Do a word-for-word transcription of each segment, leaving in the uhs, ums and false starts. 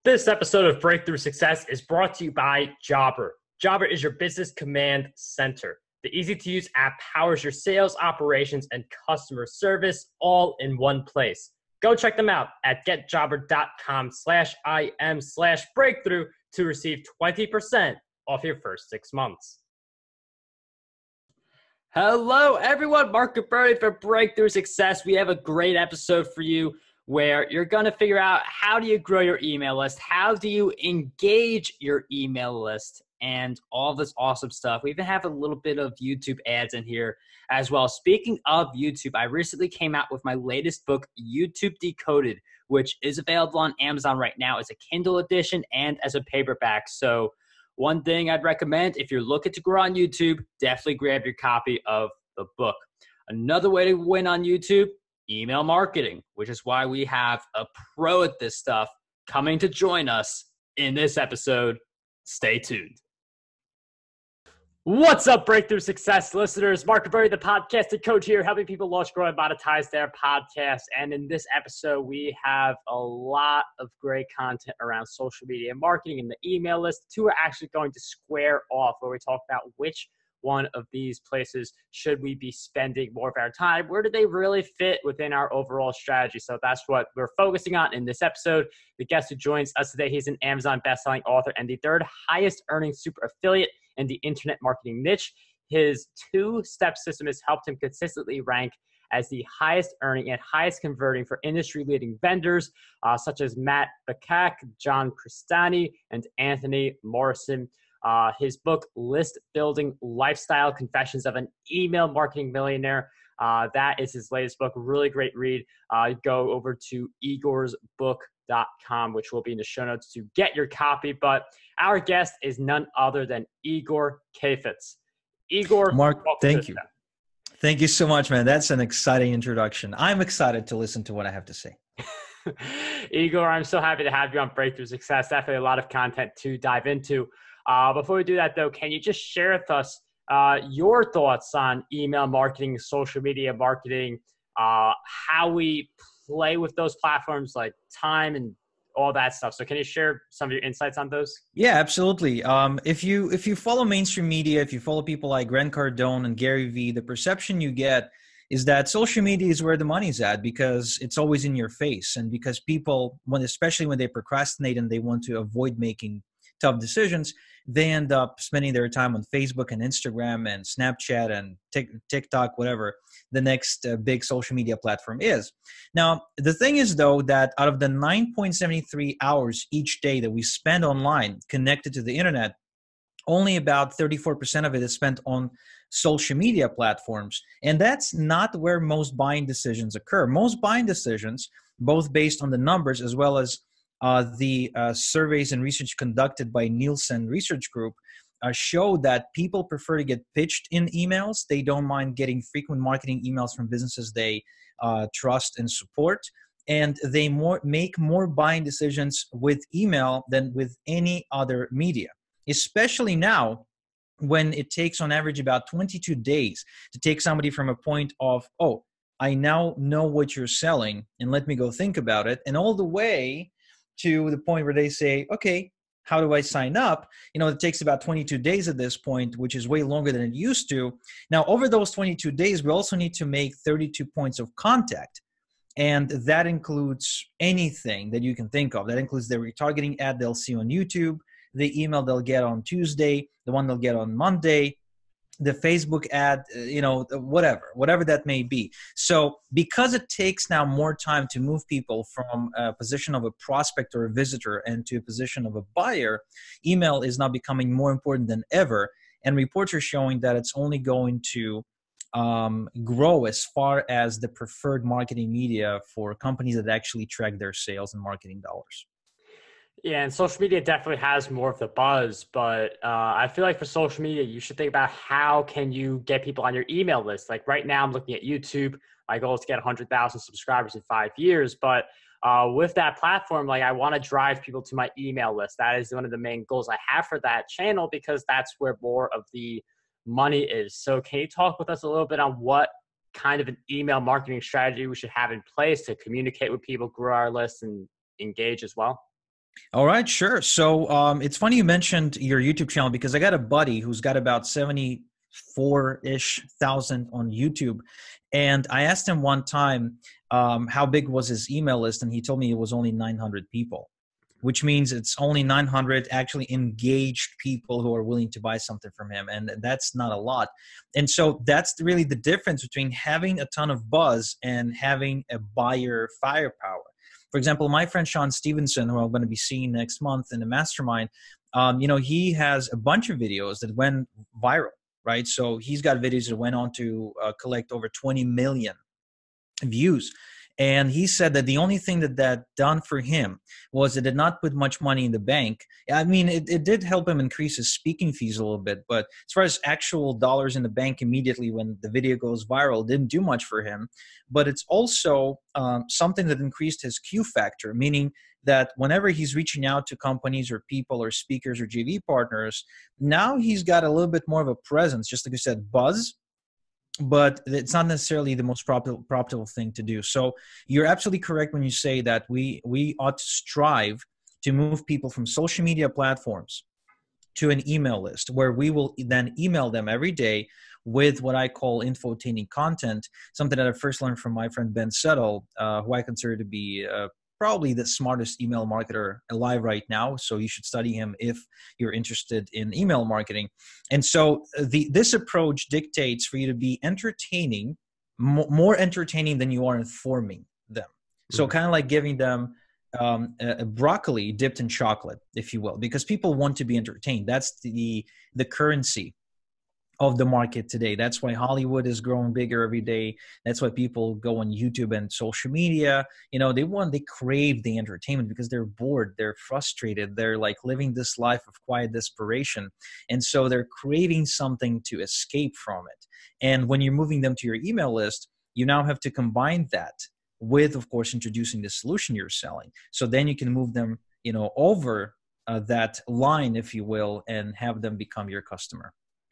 This episode of Breakthrough Success is brought to you by Jobber. Jobber is your business command center. The easy-to-use app powers your sales, operations, and customer service all in one place. Go check them out at getjobber.com slash im slash breakthrough to receive twenty percent off your first six months. Hello, everyone. Mark Gabberti for Breakthrough Success. We have a great episode for you where you're going to figure out how do you grow your email list, how do you engage your email list, and all this awesome stuff. We even have a little bit of YouTube ads in here as well. Speaking of YouTube, I recently came out with my latest book, YouTube Decoded, which is available on Amazon right now as a Kindle edition and as a paperback. So one thing I'd recommend, if you're looking to grow on YouTube, definitely grab your copy of the book. Another way to win on YouTube, email marketing, which is why we have a pro at this stuff coming to join us in this episode. Stay tuned. What's up, Breakthrough Success listeners? Mark Gabberti, the podcasting coach here, helping people launch, grow, and monetize their podcasts. And in this episode, we have a lot of great content around social media marketing and the email list. The two are actually going to square off where we talk about which one of these places should we be spending more of our time? Where do they really fit within our overall strategy? So that's what we're focusing on in this episode. The guest who joins us today, he's an Amazon bestselling author and the third highest earning super affiliate in the internet marketing niche. His two-step system has helped him consistently rank as the highest earning and highest converting for industry-leading vendors uh, such as Matt Bakak, John Crestani, and Anthony Morrison. Uh, his book, List Building Lifestyle Confessions of an Email Marketing Millionaire. Uh, that is his latest book. Really great read. Uh, go over to igors book dot com, which will be in the show notes to get your copy. But our guest is none other than Igor Kheifets. Igor, Mark, thank you. Thank you so much, man. That's an exciting introduction. I'm excited to listen to what I have to say. Igor, I'm so happy to have you on Breakthrough Success. Definitely a lot of content to dive into. Uh, before we do that, though, can you just share with us uh, your thoughts on email marketing, social media marketing, uh, how we play with those platforms like time and all that stuff? So can you share some of your insights on those? Yeah, absolutely. Um, if you if you follow mainstream media, if you follow people like Grant Cardone and Gary Vee, the perception you get is that social media is where the money's at because it's always in your face, and because people, when especially when they procrastinate and they want to avoid making tough decisions, they end up spending their time on Facebook and Instagram and Snapchat and TikTok, whatever the next uh, big social media platform is. Now, the thing is, though, that out of the nine point seven three hours each day that we spend online connected to the internet, only about thirty-four percent of it is spent on social media platforms. And that's not where most buying decisions occur. Most buying decisions, both based on the numbers as well as Uh, the uh, surveys and research conducted by Nielsen Research Group uh, show that people prefer to get pitched in emails. They don't mind getting frequent marketing emails from businesses they uh, trust and support. And they more make more buying decisions with email than with any other media, especially now when it takes on average about twenty-two days to take somebody from a point of, oh, I now know what you're selling and let me go think about it, and all the way to the point where they say, okay, how do I sign up? You know, it takes about twenty-two days at this point, which is way longer than it used to. Now, over those twenty-two days, we also need to make thirty-two points of contact. And that includes anything that you can think of. That includes the retargeting ad they'll see on YouTube, the email they'll get on Tuesday, the one they'll get on Monday, the Facebook ad, you know, whatever, whatever that may be. So because it takes now more time to move people from a position of a prospect or a visitor and to a position of a buyer, email is now becoming more important than ever. And reports are showing that it's only going to um, grow as far as the preferred marketing media for companies that actually track their sales and marketing dollars. Yeah, and social media definitely has more of the buzz, but uh, I feel like for social media, you should think about how can you get people on your email list. Like right now, I'm looking at YouTube. My goal is to get one hundred thousand subscribers in five years. But uh, with that platform, like I want to drive people to my email list. That is one of the main goals I have for that channel because that's where more of the money is. So can you talk with us a little bit on what kind of an email marketing strategy we should have in place to communicate with people, grow our list, and engage as well? All right, sure. So um, it's funny you mentioned your YouTube channel because I got a buddy who's got about seventy-four-ish thousand on YouTube. And I asked him one time um, how big was his email list, and he told me it was only nine hundred people, which means it's only nine hundred actually engaged people who are willing to buy something from him. And that's not a lot. And so that's really the difference between having a ton of buzz and having a buyer firepower. For example, my friend Sean Stevenson, who I'm going to be seeing next month in the mastermind, um, you know, he has a bunch of videos that went viral, right? So he's got videos that went on to uh, collect over twenty million views. And he said that the only thing that that done for him was it did not put much money in the bank. I mean, it, it did help him increase his speaking fees a little bit, but as far as actual dollars in the bank immediately when the video goes viral, it didn't do much for him. But it's also um, something that increased his Q factor, meaning that whenever he's reaching out to companies or people or speakers or J V partners, now he's got a little bit more of a presence, just like you said, buzz. But it's not necessarily the most profitable, profitable thing to do. So you're absolutely correct when you say that we we ought to strive to move people from social media platforms to an email list where we will then email them every day with what I call infotaining content, something that I first learned from my friend Ben Settle, uh, who I consider to be uh, probably the smartest email marketer alive right now. So you should study him if you're interested in email marketing. And so the this approach dictates for you to be entertaining, mo- more entertaining than you are informing them. So mm-hmm. kind of like giving them um, a, a broccoli dipped in chocolate, if you will, because people want to be entertained. That's the the currency of the market today. That's why Hollywood is growing bigger every day. That's why people go on YouTube and social media. You know, they want, they crave the entertainment because they're bored, they're frustrated, they're like living this life of quiet desperation. And so they're craving something to escape from it. And when you're moving them to your email list, you now have to combine that with, of course, introducing the solution you're selling. So then you can move them, you know, over uh, that line, if you will, and have them become your customer.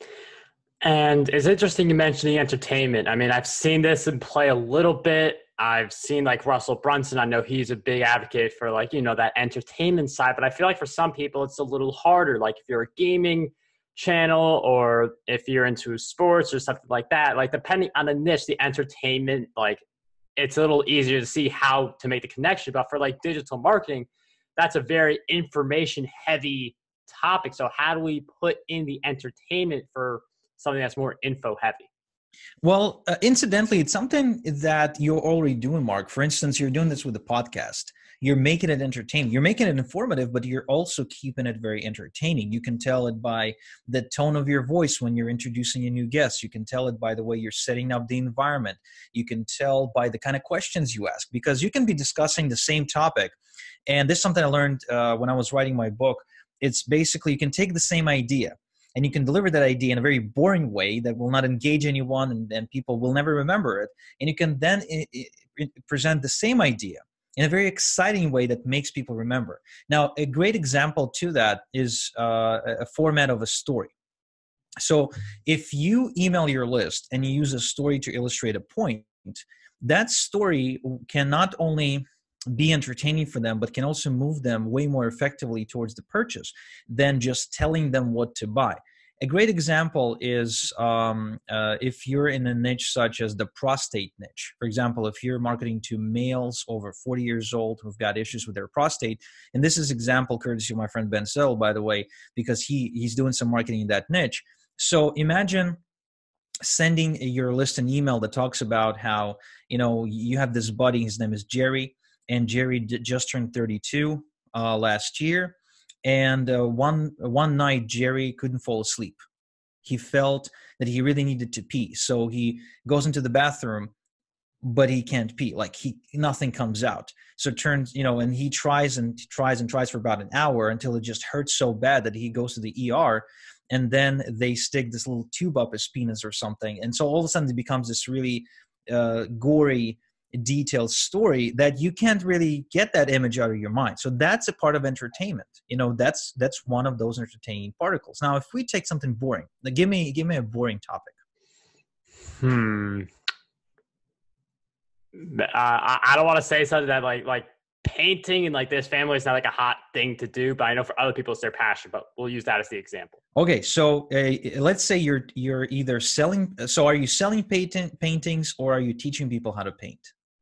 And it's interesting you mentioned the entertainment. I mean, I've seen this in play a little bit. I've seen like Russell Brunson. I know he's a big advocate for like, you know, that entertainment side, but I feel like for some people it's a little harder. Like if you're a gaming channel or if you're into sports or something like that, like depending on the niche, the entertainment, like it's a little easier to see how to make the connection. But for like digital marketing, that's a very information heavy topic. So how do we put in the entertainment for something that's more info heavy? Well, uh, incidentally, it's something that you're already doing, Mark. For instance, you're doing this with the podcast. You're making it entertaining. You're making it informative, but you're also keeping it very entertaining. You can tell it by the tone of your voice when you're introducing a new guest. You can tell it by the way you're setting up the environment. You can tell by the kind of questions you ask, because you can be discussing the same topic. And this is something I learned uh, when I was writing my book. It's basically you can take the same idea and you can deliver that idea in a very boring way that will not engage anyone and, and people will never remember it. And you can then I- I present the same idea in a very exciting way that makes people remember. Now, a great example to that is uh, a format of a story. So if you email your list and you use a story to illustrate a point, that story can not only be entertaining for them, but can also move them way more effectively towards the purchase than just telling them what to buy. A great example is um, uh, if you're in a niche such as the prostate niche. For example, if you're marketing to males over forty years old who've got issues with their prostate, and this is example courtesy of my friend Ben Settle, by the way, because he he's doing some marketing in that niche. So imagine sending your list an email that talks about how, you know, you have this buddy, his name is Jerry, and Jerry just turned thirty-two uh, last year. And uh, one one night, Jerry couldn't fall asleep. He felt that he really needed to pee. So he goes into the bathroom, but he can't pee. Like he, nothing comes out. So it turns, you know, and he tries and tries and tries for about an hour until it just hurts so bad that he goes to the E R. And then they stick this little tube up his penis or something. And so all of a sudden it becomes this really uh, gory, detailed story that you can't really get that image out of your mind. So that's a part of entertainment. You know, that's that's one of those entertaining particles. Now, if we take something boring, now give me give me a boring topic. Hmm. Uh, I, I don't want to say something that like like painting and like this family is not like a hot thing to do, but I know for other people it's their passion, but we'll use that as the example. Okay, so uh, let's say you're you're either selling. So are you selling paint, paintings, or are you teaching people how to paint?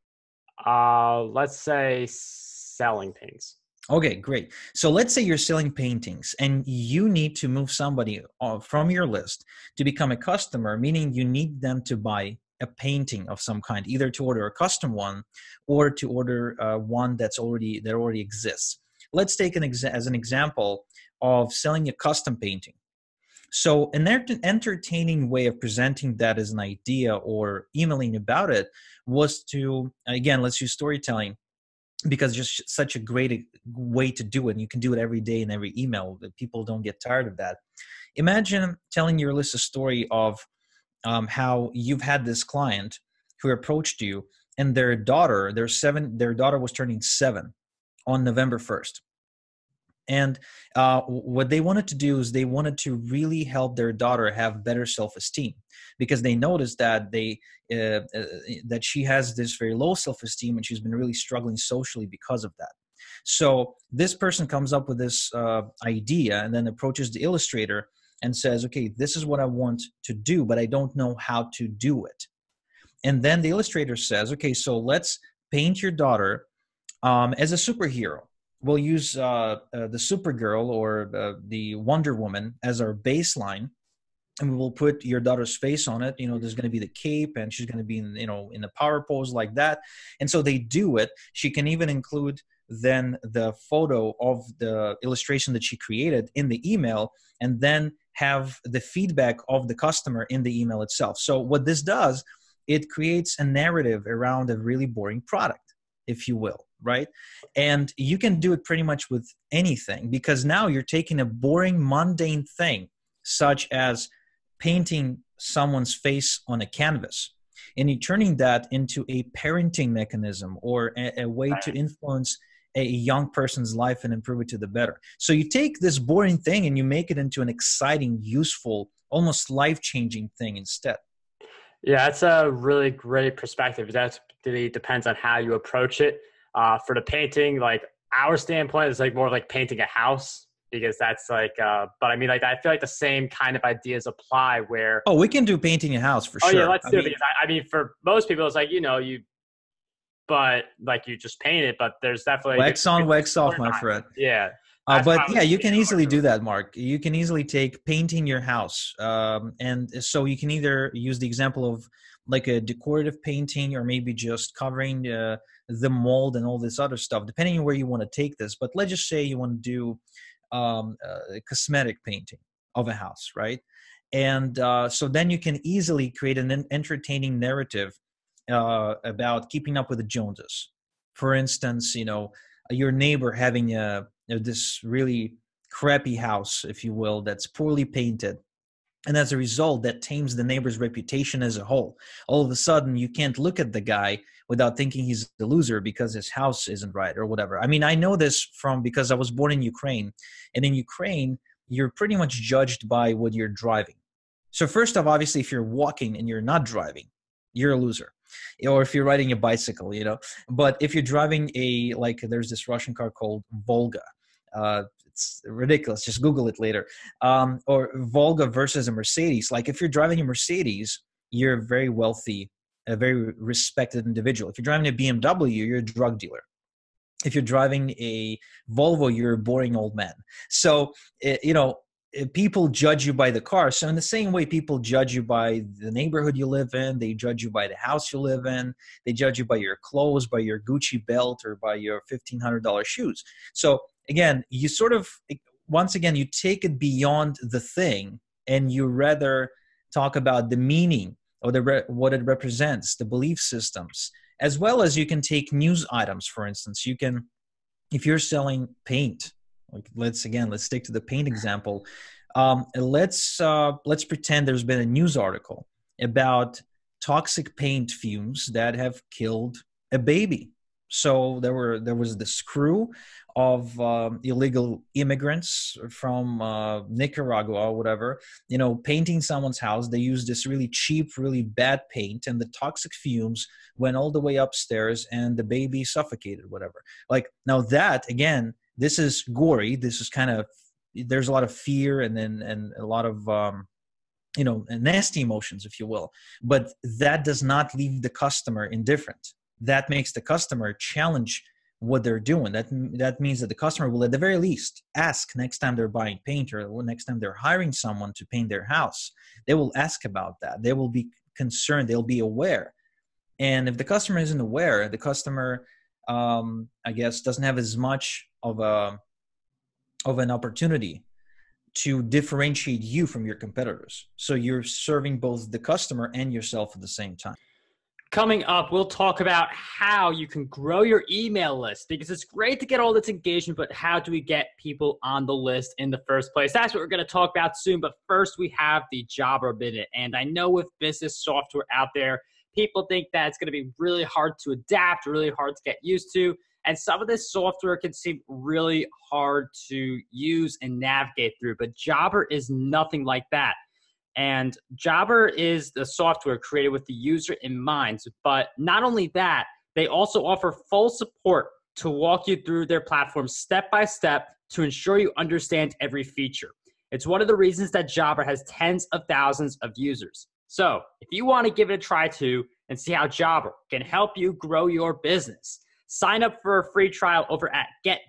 Uh, let's say selling paintings. Okay, great. So let's say you're selling paintings and you need to move somebody uh, from your list to become a customer, meaning you need them to buy a painting of some kind, either to order a custom one or to order uh, one that's already that already exists. Let's take an exa- as an example of selling a custom painting. So an ent- entertaining way of presenting that as an idea or emailing about it was to, again, let's use storytelling, because just such a great way to do it. And you can do it every day in every email. People don't get tired of that. Imagine telling your list a story of um, how you've had this client who approached you, and their daughter, their seven, their daughter was turning seven on November first. And uh, what they wanted to do is they wanted to really help their daughter have better self-esteem, because they noticed that they uh, uh, that she has this very low self-esteem and she's been really struggling socially because of that. So this person comes up with this uh, idea and then approaches the illustrator and says, okay, this is what I want to do, but I don't know how to do it. And then the illustrator says, okay, so let's paint your daughter um, as a superhero. We'll use uh, uh, the Supergirl or uh, the Wonder Woman as our baseline, and we will put your daughter's face on it. You know, there's going to be the cape, and she's going to be in, you know, in a power pose like that. And so they do it. She can even include then the photo of the illustration that she created in the email, and then have the feedback of the customer in the email itself. So what this does, it creates a narrative around a really boring product, if you will. Right? And you can do it pretty much with anything, because now you're taking a boring, mundane thing, such as painting someone's face on a canvas, and you're turning that into a parenting mechanism or a, a way to influence a young person's life and improve it to the better. So you take this boring thing and you make it into an exciting, useful, almost life-changing thing instead. Yeah, that's a really great perspective. That really depends on how you approach it. Uh, for the painting, like our standpoint is like more like painting a house, because that's like, uh, but I mean, like, I feel like the same kind of ideas apply where. Oh, we can do painting a house for oh, sure. Oh yeah, let's I do mean, it. Because I, I mean, for most people, it's like, you know, you, but like you just paint it, but there's definitely. Wax on, wax off, my friend. Yeah. Uh, but yeah, you can easily do that, Mark. You can easily take painting your house. Um, and so you can either use the example of like a decorative painting, or maybe just covering uh, the mold and all this other stuff, depending on where you want to take this. But let's just say you want to do um, a cosmetic painting of a house, right? And uh, so then you can easily create an entertaining narrative uh, about keeping up with the Joneses. For instance, you know, your neighbor having a this really crappy house, if you will, that's poorly painted. And as a result, that tames the neighbor's reputation as a whole. All of a sudden, you can't look at the guy without thinking he's the loser because his house isn't right or whatever. I mean, I know this from because I was born in Ukraine. And in Ukraine, you're pretty much judged by what you're driving. So first off, obviously, if you're walking and you're not driving, you're a loser. Or if you're riding a bicycle, you know. But if you're driving a, like there's this Russian car called Volga. Uh, it's ridiculous. Just Google it later. Um, or Volga versus a Mercedes. Like if you're driving a Mercedes, you're a very wealthy, a very respected individual. If you're driving a B M W, you're a drug dealer. If you're driving a Volvo, you're a boring old man. So, you know, people judge you by the car. So in the same way, people judge you by the neighborhood you live in. They judge you by the house you live in. They judge you by your clothes, by your Gucci belt, or by your fifteen hundred dollars shoes. So again, you sort of, once again, you take it beyond the thing, and you rather talk about the meaning or the re- what it represents, the belief systems, as well as you can take news items, for instance. You can, if you're selling paint, like let's, again, let's stick to the paint example. Um, let's, uh, let's pretend there's been a news article about toxic paint fumes that have killed a baby. So there were there was this crew of um, illegal immigrants from uh, Nicaragua or whatever, you know, painting someone's house. They used this really cheap, really bad paint, and the toxic fumes went all the way upstairs, and the baby suffocated, whatever. Like, now that, again, this is gory. This is kind of, there's a lot of fear and then and a lot of um, you know, nasty emotions, if you will. But that does not leave the customer indifferent. That makes the customer challenge what they're doing. That that means that the customer will, at the very least, ask next time they're buying paint, or next time they're hiring someone to paint their house. They will ask about that. They will be concerned. They'll be aware. And if the customer isn't aware, the customer, um, I guess, doesn't have as much of a of an opportunity to differentiate you from your competitors. So you're serving both the customer and yourself at the same time. Coming up, we'll talk about how you can grow your email list, because it's great to get all this engagement, but how do we get people on the list in the first place? That's what we're going to talk about soon. But first, we have the Jobber Minute. And I know with business software out there, people think that it's going to be really hard to adapt, really hard to get used to. And some of this software can seem really hard to use and navigate through. But Jobber is nothing like that. And Jobber is the software created with the user in mind. But not only that, they also offer full support to walk you through their platform step by step to ensure you understand every feature. It's one of the reasons that Jobber has tens of thousands of users. So if you want to give it a try too and see how Jobber can help you grow your business, sign up for a free trial over at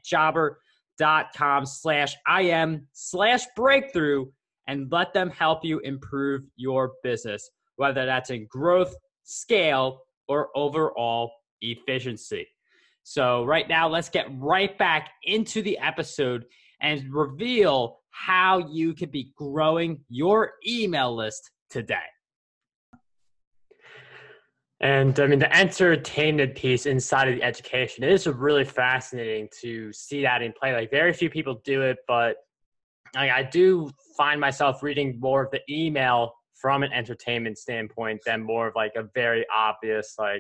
getjobber.com slash IM slash breakthrough and let them help you improve your business, whether that's in growth, scale, or overall efficiency. So right now, let's get right back into the episode and reveal how you can be growing your email list today. And I mean, the entertainment piece inside of the education, it is really fascinating to see that in play. Like, very few people do it, but I, I do find myself reading more of the email from an entertainment standpoint than more of like a very obvious, like,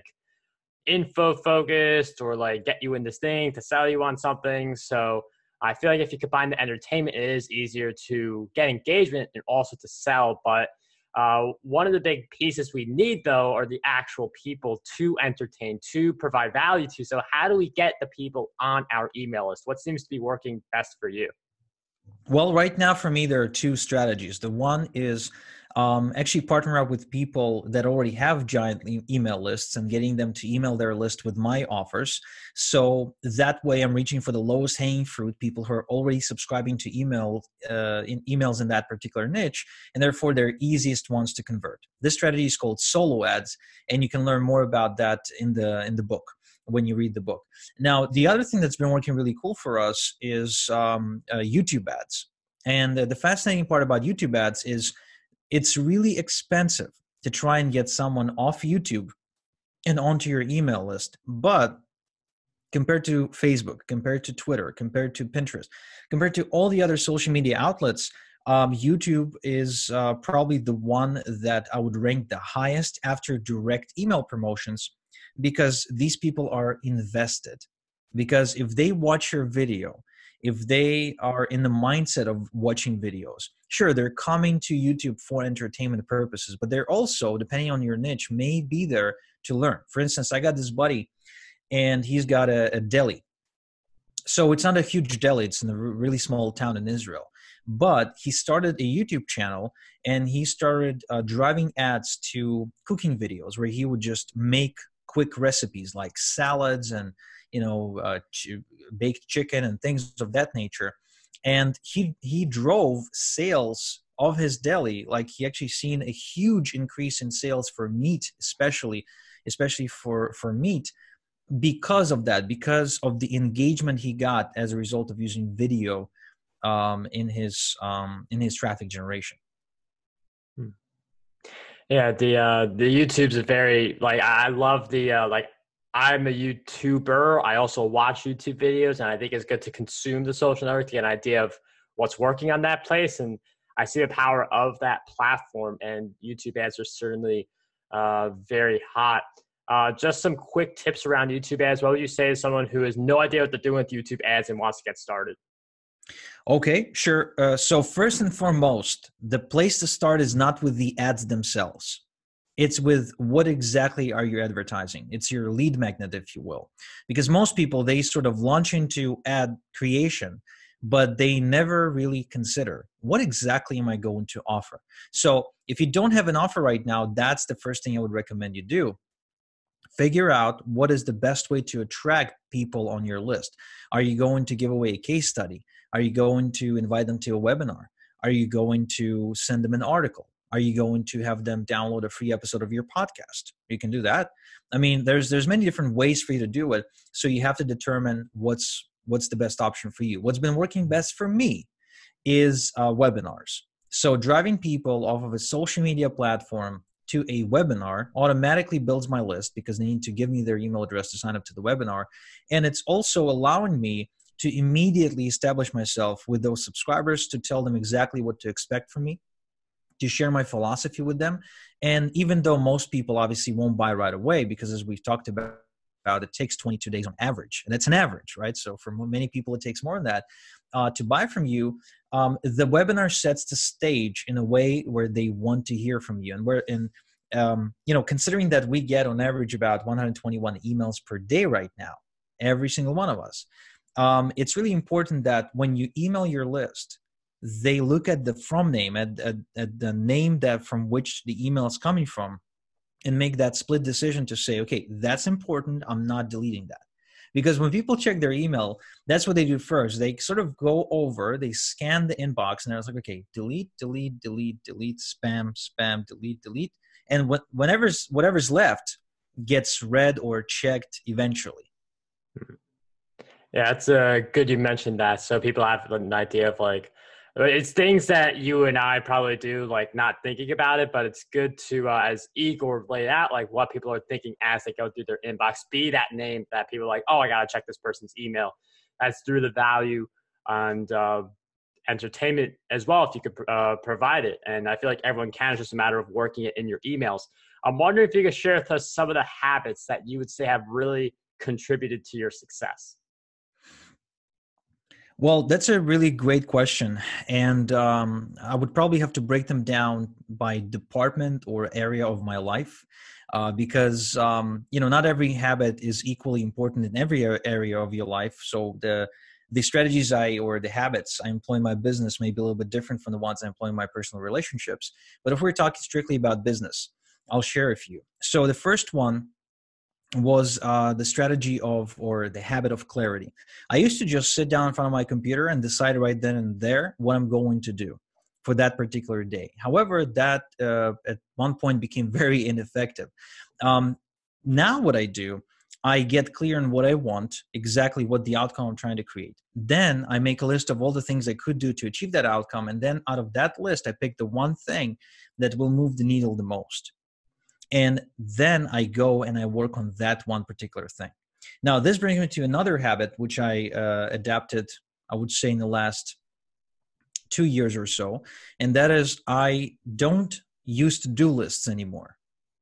info focused or like get you in this thing to sell you on something. So I feel like if you combine the entertainment, it is easier to get engagement and also to sell. But uh, one of the big pieces we need, though, are the actual people to entertain, to provide value to. So how do we get the people on our email list? What seems to be working best for you? Well, right now for me, there are two strategies. The one is um, actually partner up with people that already have giant e- email lists and getting them to email their list with my offers. So that way I'm reaching for the lowest hanging fruit, people who are already subscribing to email uh, in emails in that particular niche, and therefore they're easiest ones to convert. This strategy is called solo ads, and you can learn more about that in the in the book when you read the book. Now, the other thing that's been working really cool for us is um, uh, YouTube ads. And uh, the fascinating part about YouTube ads is it's really expensive to try and get someone off YouTube and onto your email list. But compared to Facebook, compared to Twitter, compared to Pinterest, compared to all the other social media outlets, um, YouTube is uh, probably the one that I would rank the highest after direct email promotions, because these people are invested. Because if they watch your video, if they are in the mindset of watching videos, sure, they're coming to YouTube for entertainment purposes, but they're also, depending on your niche, may be there to learn. For instance, I got this buddy, and he's got a, a deli. So it's not a huge deli. It's in a really small town in Israel. But he started a YouTube channel, and he started uh, driving ads to cooking videos where he would just make quick recipes like salads and, you know, uh, ch- baked chicken and things of that nature. And he he drove sales of his deli. Like, he actually seen a huge increase in sales for meat, especially, especially for, for meat, because of that, because of the engagement he got as a result of using video um, in his um, in his traffic generation. Hmm. Yeah, the uh, the YouTube's a very, like, I love the uh, like, I'm a YouTuber. I also watch YouTube videos, and I think it's good to consume the social network to get an idea of what's working on that place. And I see the power of that platform, and YouTube ads are certainly uh, very hot. Uh, just some quick tips around YouTube ads. What would you say to someone who has no idea what they're doing with YouTube ads and wants to get started? Okay, sure. Uh, so first and foremost, the place to start is not with the ads themselves. It's with what exactly are you advertising? It's your lead magnet, if you will. Because most people, they sort of launch into ad creation, but they never really consider what exactly am I going to offer? So if you don't have an offer right now, that's the first thing I would recommend you do. Figure out what is the best way to attract people on your list. Are you going to give away a case study? Are you going to invite them to a webinar? Are you going to send them an article? Are you going to have them download a free episode of your podcast? You can do that. I mean, there's there's many different ways for you to do it. So you have to determine what's what's the best option for you. What's been working best for me is uh, webinars. So driving people off of a social media platform to a webinar automatically builds my list because they need to give me their email address to sign up to the webinar. And it's also allowing me to immediately establish myself with those subscribers, to tell them exactly what to expect from me, to share my philosophy with them. And even though most people obviously won't buy right away, because as we've talked about, it takes twenty-two days on average, and that's an average, right? So for many people, it takes more than that uh, to buy from you. Um, the webinar sets the stage in a way where they want to hear from you, and where, in um, you know, considering that we get on average about one hundred twenty-one emails per day right now, every single one of us, um, it's really important that when you email your list, they look at the from name, at, at, at the name that from which the email is coming from, and make that split decision to say, okay, that's important. I'm not deleting that. Because when people check their email, that's what they do first. They sort of go over, they scan the inbox, and they're like, okay, delete, delete, delete, delete, spam, spam, delete, delete. And what, whenever's, whatever's left gets read or checked eventually. Yeah, it's uh, good you mentioned that. So people have an idea of like, it's things that you and I probably do, like not thinking about it, but it's good to, uh, as Igor laid out, like what people are thinking as they go through their inbox, be that name that people are like, oh, I got to check this person's email. That's through the value and uh, entertainment as well, if you could uh, provide it. And I feel like everyone can. It's just a matter of working it in your emails. I'm wondering if you could share with us some of the habits that you would say have really contributed to your success. Well, that's a really great question. And um, I would probably have to break them down by department or area of my life uh, because, um, you know, not every habit is equally important in every area of your life. So the the strategies I, or the habits I employ in my business may be a little bit different from the ones I employ in my personal relationships. But if we're talking strictly about business, I'll share a few. So the first one was uh, the strategy of, or the habit of clarity. I used to just sit down in front of my computer and decide right then and there what I'm going to do for that particular day. However, that uh, at one point became very ineffective. Um, now what I do, I get clear on what I want, exactly what the outcome I'm trying to create. Then I make a list of all the things I could do to achieve that outcome. And then out of that list, I pick the one thing that will move the needle the most. And then I go and I work on that one particular thing. Now, this brings me to another habit, which I uh, adapted, I would say, in the last two years or so. And that is, I don't use to-do lists anymore.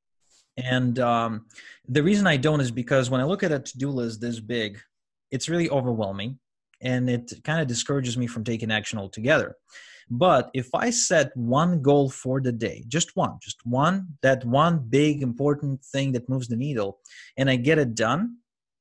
And um, the reason I don't is because when I look at a to-do list this big, it's really overwhelming. And it kind of discourages me from taking action altogether. But if I set one goal for the day, just one, just one, that one big important thing that moves the needle, and I get it done,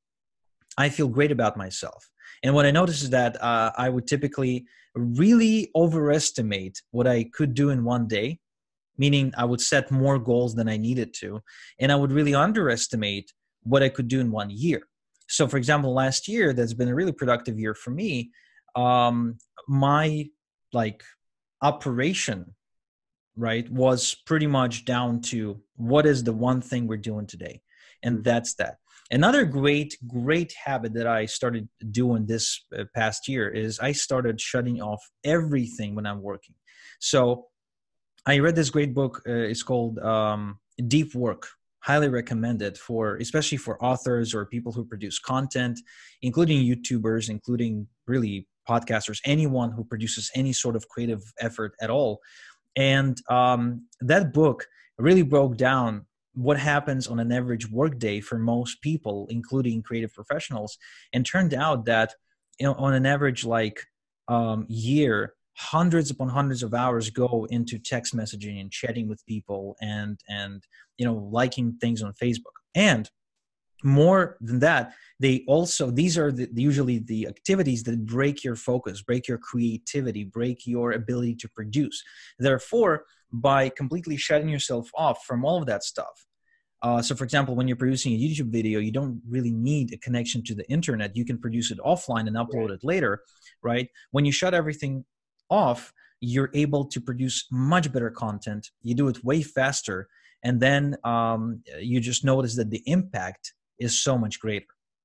I feel great about myself. And what I notice is that uh, I would typically really overestimate what I could do in one day, meaning I would set more goals than I needed to, and I would really underestimate what I could do in one year. So for example, last year, that's been a really productive year for me. Um, my like operation, right, was pretty much down to what is the one thing we're doing today. And that's that. Another great, great habit that I started doing this past year is I started shutting off everything when I'm working. So I read this great book. Uh, it's called um, Deep Work. Highly recommended for, especially for authors or people who produce content, including YouTubers, including really podcasters, anyone who produces any sort of creative effort at all. And um, that book really broke down what happens on an average workday for most people, including creative professionals, and turned out that, you know, on an average like um, year, hundreds upon hundreds of hours go into text messaging and chatting with people and and you know liking things on Facebook. And more than that, they also, these are the, usually the activities that break your focus, break your creativity, break your ability to produce. Therefore, by completely shutting yourself off from all of that stuff, uh, so for example, when you're producing a YouTube video, you don't really need a connection to the internet. You can produce it offline and upload it later, right? When you shut everything off, you're able to produce much better content. You do it way faster. And then um, you just notice that the impact is so much greater.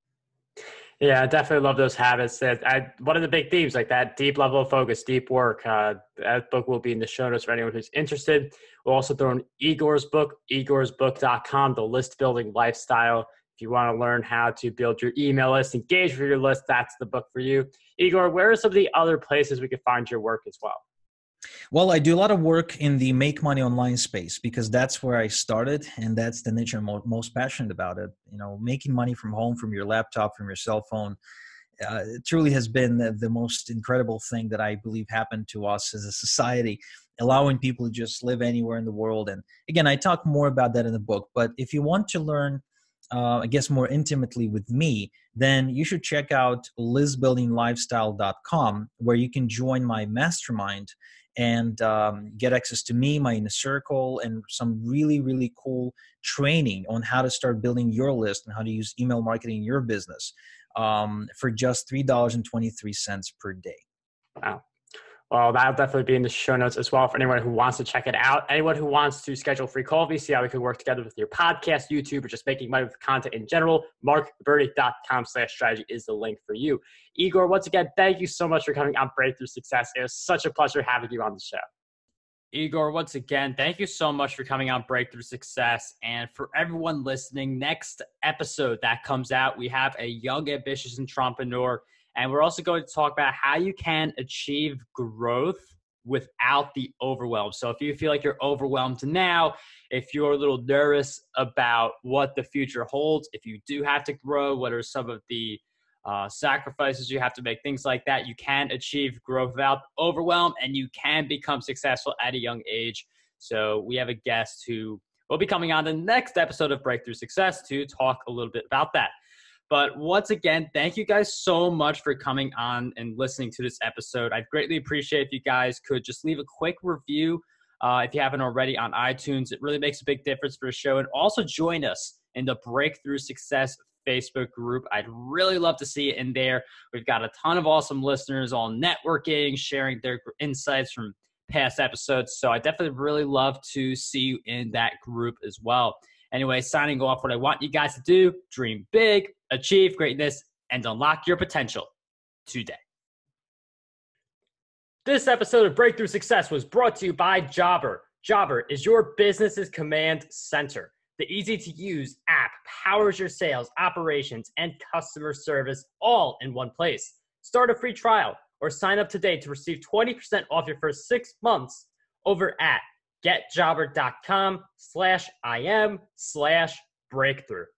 Yeah, I definitely love those habits. That I, one of the big themes, like that deep level of focus, deep work. Uh, that book will be in the show notes for anyone who's interested. We'll also throw in Igor's book, igors book dot com, The List Building Lifestyle. If you want to learn how to build your email list, engage with your list, that's the book for you. Igor, where are some of the other places we can find your work as well? Well, I do a lot of work in the make money online space because that's where I started, and that's the niche I'm mo- most passionate about. It, you know, making money from home, from your laptop, from your cell phone. Uh, it truly has been the, the most incredible thing that I believe happened to us as a society, allowing people to just live anywhere in the world. And again, I talk more about that in the book. But if you want to learn, uh, I guess, more intimately with me, then you should check out list building lifestyle dot com, where you can join my mastermind and um, get access to me, my inner circle, and some really, really cool training on how to start building your list and how to use email marketing in your business um, for just three dollars and twenty-three cents per day. Wow. Well, that'll definitely be in the show notes as well for anyone who wants to check it out. Anyone who wants to schedule a free call with me, see how we can work together with your podcast, YouTube, or just making money with content in general, mark burdick dot com slash strategy is the link for you. Igor, once again, thank you so much for coming on Breakthrough Success. It was such a pleasure having you on the show. Igor, once again, thank you so much for coming on Breakthrough Success. And for everyone listening, next episode that comes out, we have a young, ambitious entrepreneur. And we're also going to talk about how you can achieve growth without the overwhelm. So if you feel like you're overwhelmed now, if you're a little nervous about what the future holds, if you do have to grow, what are some of the uh, sacrifices you have to make, things like that, you can achieve growth without overwhelm, and you can become successful at a young age. So we have a guest who will be coming on the next episode of Breakthrough Success to talk a little bit about that. But once again, thank you guys so much for coming on and listening to this episode. I'd greatly appreciate if you guys could just leave a quick review uh, if you haven't already on iTunes. It really makes a big difference for the show. And also join us in the Breakthrough Success Facebook group. I'd really love to see it in there. We've got a ton of awesome listeners all networking, sharing their insights from past episodes. So I definitely really love to see you in that group as well. Anyway, signing off, what I want you guys to do, dream big, achieve greatness, and unlock your potential today. This episode of Breakthrough Success was brought to you by Jobber. Jobber is your business's command center. The easy-to-use app powers your sales, operations, and customer service all in one place. Start a free trial or sign up today to receive twenty percent off your first six months over at getjobber dot com slash I M slash breakthrough.